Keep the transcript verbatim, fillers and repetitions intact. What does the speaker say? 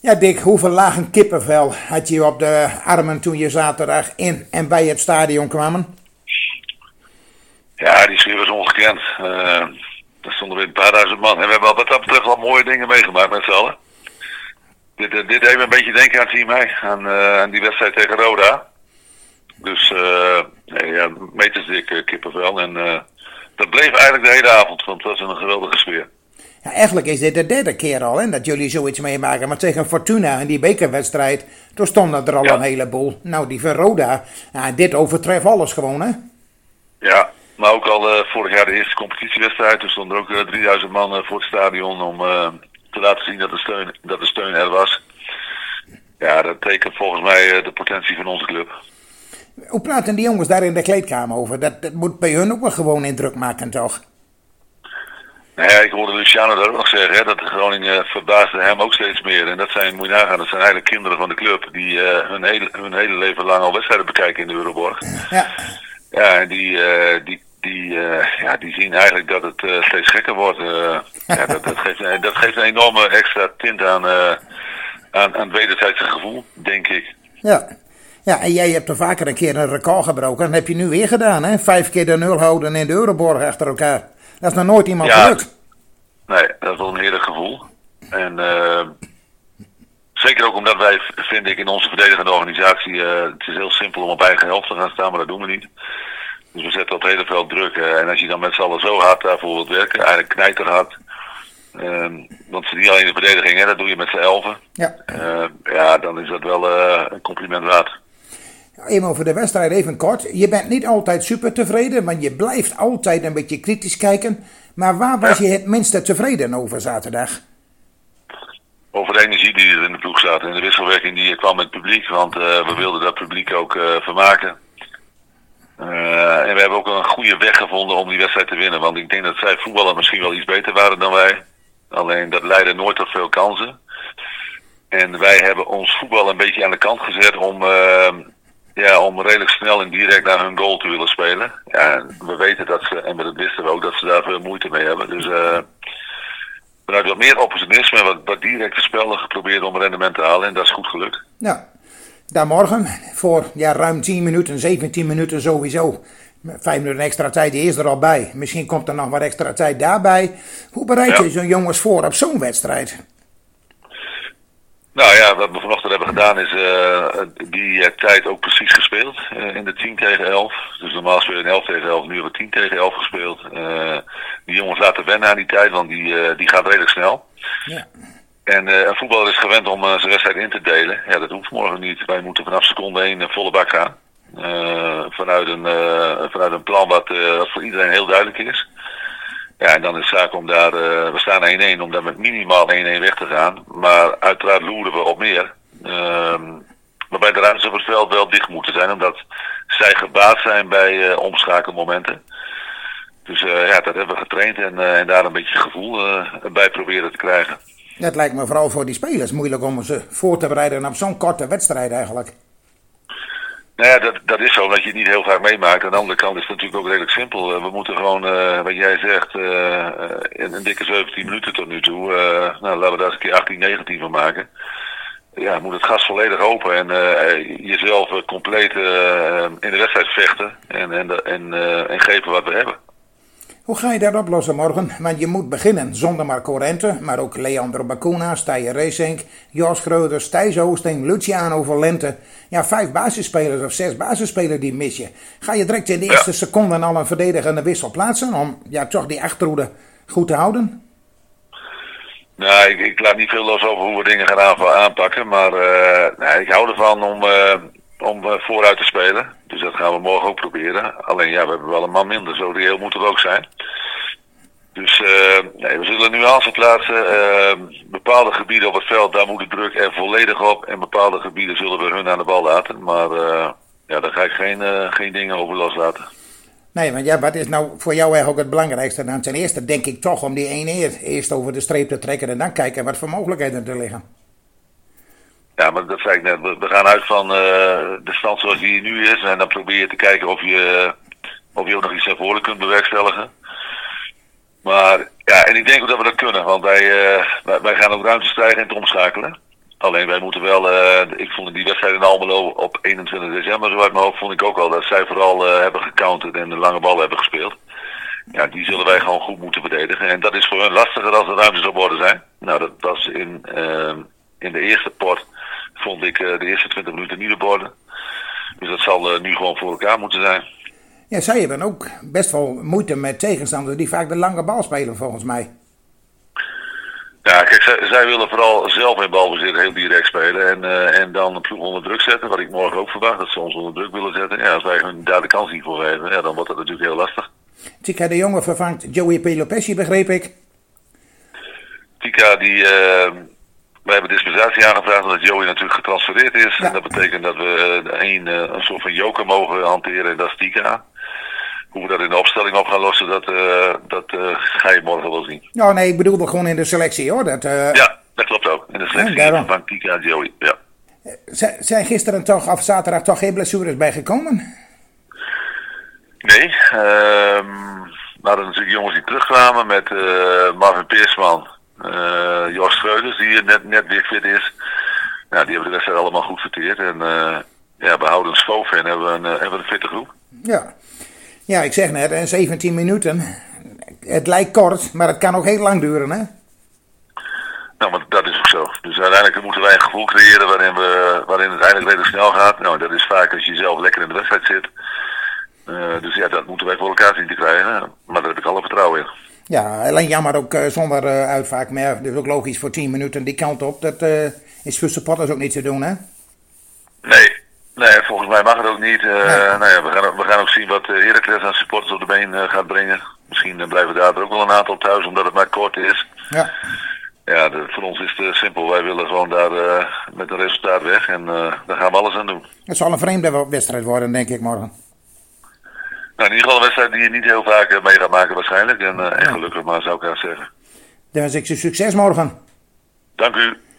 Ja, Dick, hoeveel lagen kippenvel had je op de armen toen je zaterdag in en bij het stadion kwamen? Ja, die sfeer was ongekend. Uh, er stonden weer een paar duizend man. En we hebben wat dat betreft al mooie dingen meegemaakt met z'n allen. Dit, uh, dit deed me een beetje denken aan Team mij, aan, uh, aan die wedstrijd tegen Roda. Dus uh, nee, ja, metersdik uh, kippenvel. En uh, dat bleef eigenlijk de hele avond, want het was een geweldige sfeer. Ja, eigenlijk is dit de derde keer al hè, dat jullie zoiets meemaken. Maar tegen Fortuna in die bekerwedstrijd, toen stonden er al ja. een heleboel. Nou, die van Roda, ja, dit overtreft alles gewoon, hè? Ja, maar ook al uh, vorig jaar de eerste competitiewedstrijd. Toen stonden er ook uh, drieduizend man uh, voor het stadion om uh, te laten zien dat de, steun, dat de steun er was. Ja, dat tekent volgens mij uh, de potentie van onze club. Hoe praten die jongens daar in de kleedkamer over? Dat, dat moet bij hun ook wel gewoon indruk maken, toch? Nou ja, ik hoorde Luciano daar ook nog zeggen, hè, dat de Groningen verbaasde hem ook steeds meer. En dat zijn, moet je nagaan, dat zijn eigenlijk kinderen van de club die uh, hun, hele, hun hele leven lang al wedstrijden bekijken in de Euroborg. Ja. Ja, en die, uh, die, die, uh, ja, die zien eigenlijk dat het uh, steeds gekker wordt. Uh, ja, dat, dat, geeft, dat geeft een enorme extra tint aan, uh, aan, aan het wederzijdse gevoel, denk ik. Ja. Ja, en jij hebt er vaker een keer een record gebroken. Dat heb je nu weer gedaan, hè? Vijf keer de nul houden in de Euroborg achter elkaar. Dat is nog nooit iemand ja, gelukt. Nee, dat is wel een heerlijk gevoel. En uh, zeker ook omdat wij, vind ik, in onze verdedigende organisatie, uh, het is heel simpel om op eigen helft te gaan staan, maar dat doen we niet. Dus we zetten op het hele veld druk. Uh, en als je dan met z'n allen zo hard daarvoor wilt werken, eigenlijk knijterhard. Uh, want ze niet alleen de verdediging, hè, dat doe je met z'n elfen. Ja. Uh, ja, dan is dat wel uh, een compliment waard. Even over de wedstrijd, even kort. Je bent niet altijd super tevreden, want je blijft altijd een beetje kritisch kijken. Maar waar was ja. je het minste tevreden over zaterdag? Over de energie die er in de ploeg zat en de wisselwerking die er kwam met het publiek. Want uh, we wilden dat publiek ook uh, vermaken. Uh, en we hebben ook een goede weg gevonden om die wedstrijd te winnen. Want ik denk dat zij voetballen misschien wel iets beter waren dan wij. Alleen dat leidde nooit tot veel kansen. En wij hebben ons voetbal een beetje aan de kant gezet om... Uh, Ja, om redelijk snel en direct naar hun goal te willen spelen. Ja, we weten dat ze, en dat wisten we ook, dat ze daar veel moeite mee hebben. Dus uh, vanuit wat meer opportunisme en wat, wat directe spellen geprobeerd om rendement te halen. En dat is goed gelukt. Ja, daar morgen voor ja, ruim tien minuten, zeventien minuten sowieso. Vijf minuten extra tijd, die is er al bij. Misschien komt er nog wat extra tijd daarbij. Hoe bereid je ja. zo'n jongens voor op zo'n wedstrijd? Nou ja, wat we vanochtend hebben gedaan is uh, die uh, tijd ook precies gespeeld. Uh, in de tien tegen elf. Dus normaal spelen we in elf tegen elf, nu hebben we tien tegen elf gespeeld. Uh, die jongens laten wennen aan die tijd, want die, uh, die gaat redelijk snel. Ja. En uh, een voetballer is gewend om uh, zijn wedstrijd in te delen. Ja, dat hoeft morgen niet. Wij moeten vanaf seconde één uh, volle bak gaan. Uh, vanuit, een, uh, vanuit een plan wat, uh, wat voor iedereen heel duidelijk is. Ja, en dan is het zaak om daar, uh, we staan één-één, om daar met minimaal één-één weg te gaan. Maar uiteraard loeren we op meer. Uh, waarbij de ruimtes op het veld wel dicht moeten zijn, omdat zij gebaat zijn bij uh, omschakelmomenten. Dus uh, ja, dat hebben we getraind en, uh, en daar een beetje gevoel uh, bij proberen te krijgen. Dat lijkt me vooral voor die spelers moeilijk om ze voor te bereiden op zo'n korte wedstrijd eigenlijk. Nou ja, dat, dat is zo, omdat je het niet heel vaak meemaakt. Aan de andere kant is het natuurlijk ook redelijk simpel. We moeten gewoon, uh, wat jij zegt, uh, in een dikke zeventien minuten tot nu toe. Uh, nou, laten we daar eens een keer achttien, negentien van maken. Ja, moet het gas volledig open en uh, jezelf uh, compleet uh, in de wedstrijd vechten. En, en, en, uh, en geven wat we hebben. Hoe ga je dat oplossen morgen? Want je moet beginnen zonder Marco Rente, maar ook Leandro Bacuna, Stije Reesink, Jos Schroeder, Thijs Oosting, Luciano Valente. Ja, vijf basisspelers of zes basisspelers die mis je. Ga je direct in de eerste ja. seconde al een verdedigende wissel plaatsen om ja, toch die achterhoede goed te houden? Nou, ik, ik laat niet veel los over hoe we dingen gaan aanpakken, maar uh, nou, ik hou ervan om... Uh, om uh, vooruit te spelen. Dus dat gaan we morgen ook proberen. Alleen ja, we hebben wel een man minder. Zo reëel moet het ook zijn. Dus uh, nee, we zullen nuances plaatsen. Uh, bepaalde gebieden op het veld, daar moet de druk er volledig op. En bepaalde gebieden zullen we hun aan de bal laten. Maar uh, ja, daar ga ik geen, uh, geen dingen over loslaten. Nee, want ja, wat is nou voor jou eigenlijk het belangrijkste? Dan ten eerste denk ik toch om die één-één eerst over de streep te trekken. En dan kijken wat voor mogelijkheden er liggen. Ja, maar dat zei ik net. We gaan uit van uh, de stand zoals die nu is. En dan probeer je te kijken of je, of je ook nog iets naar voren kunt bewerkstelligen. Maar ja, en ik denk ook dat we dat kunnen. Want wij, uh, wij, wij gaan ook ruimte stijgen in het omschakelen. Alleen wij moeten wel, uh, ik vond die wedstrijd in Almelo op eenentwintig december, zo uit mijn hoofd, vond ik ook al dat zij vooral uh, hebben gecounterd en de lange bal hebben gespeeld. Ja, die zullen wij gewoon goed moeten verdedigen. En dat is voor hen lastiger als de ruimtes op orde zijn. Nou, dat was in, uh, in de eerste pot, vond ik uh, de eerste twintig minuten niet op orde. Dus dat zal uh, nu gewoon voor elkaar moeten zijn. Ja, zij hebben ook best wel moeite met tegenstanders die vaak de lange bal spelen volgens mij. Ja, kijk, zij, zij willen vooral zelf in balbezit heel direct spelen en, uh, en dan een ploeg onder druk zetten. Wat ik morgen ook verwacht, dat ze ons onder druk willen zetten. Ja, als wij hun daar de kans niet voor geven, ja, dan wordt dat natuurlijk heel lastig. Tika de Jonge vervangt Joey Pelopessi, begreep ik. Tika, die, uh, wij hebben dispensatie aangevraagd omdat Joey natuurlijk getransfereerd is. Ja. En dat betekent dat we uh, een, uh, een soort van joker mogen hanteren en dat is Tika. Hoe we dat in de opstelling op gaan lossen, dat, uh, dat uh, ga je morgen wel zien. Ja, nee, ik bedoelde gewoon in de selectie hoor. Dat, uh... Ja, dat klopt ook. In de selectie ja, van Tika en Joey, ja. Z- zijn gisteren toch, of zaterdag toch geen blessures bijgekomen? Nee, uh, we hadden natuurlijk jongens die terugkwamen met uh, Marvin Peersman, uh, Jos Schreuders die net, net weer fit is. Ja, die hebben de wedstrijd allemaal goed verteerd. En uh, ja, behouden Schoven hebben we een, uh, hebben we een fitte groep. Ja. Ja, ik zeg net, zeventien minuten. Het lijkt kort, maar het kan ook heel lang duren, hè? Nou, maar dat is ook zo. Dus uiteindelijk moeten wij een gevoel creëren waarin, we, waarin het eigenlijk redelijk snel gaat. Nou, dat is vaak als je zelf lekker in de wedstrijd zit. Uh, dus ja, dat moeten wij voor elkaar zien te krijgen. Maar daar heb ik alle vertrouwen in. Ja, alleen jammer ook uh, zonder uh, uitvaak meer. Dus ook logisch voor tien minuten die kant op. Dat uh, is voor supporters ook niet te doen, hè? Nee. Nee, volgens mij mag het ook niet. Uh, ja. Nou ja, we, gaan, we gaan ook zien wat uh, Heracles aan supporters op de been uh, gaat brengen. Misschien uh, blijven daar ook wel een aantal thuis, omdat het maar kort is. Ja, ja de, voor ons is het simpel. Wij willen gewoon daar uh, met een resultaat weg en uh, daar gaan we alles aan doen. Het zal een vreemde wedstrijd worden, denk ik, morgen. Nou, in ieder geval een wedstrijd die je niet heel vaak uh, mee gaat maken waarschijnlijk. En, uh, en gelukkig maar, zou ik haar zeggen. Dan wens ik je succes morgen. Dank u.